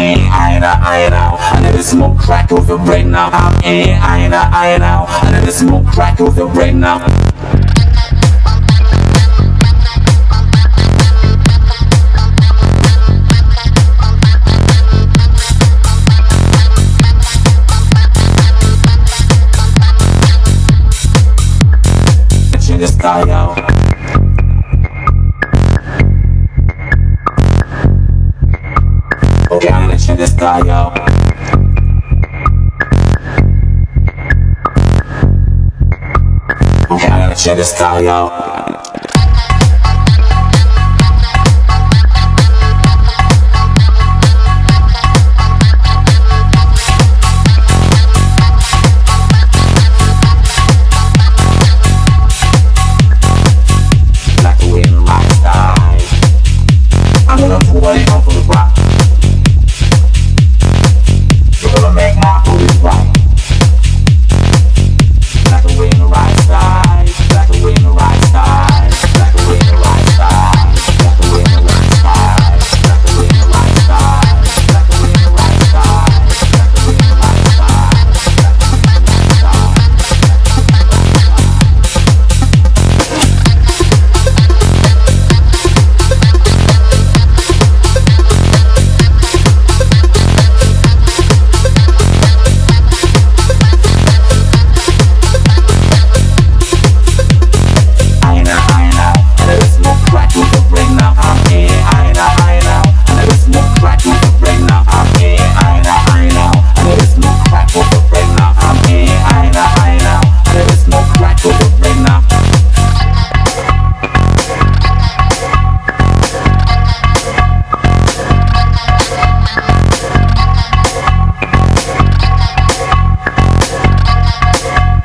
I know. I never smoke crack with your brain now. I know. I never smoke crack with your brain now. In the sky, yo. Okay, I'm gonna check the sky, yo. Okay, I'm gonna check the sky, yo.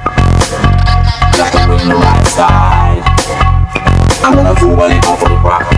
I'm gonna do what it off of the rock.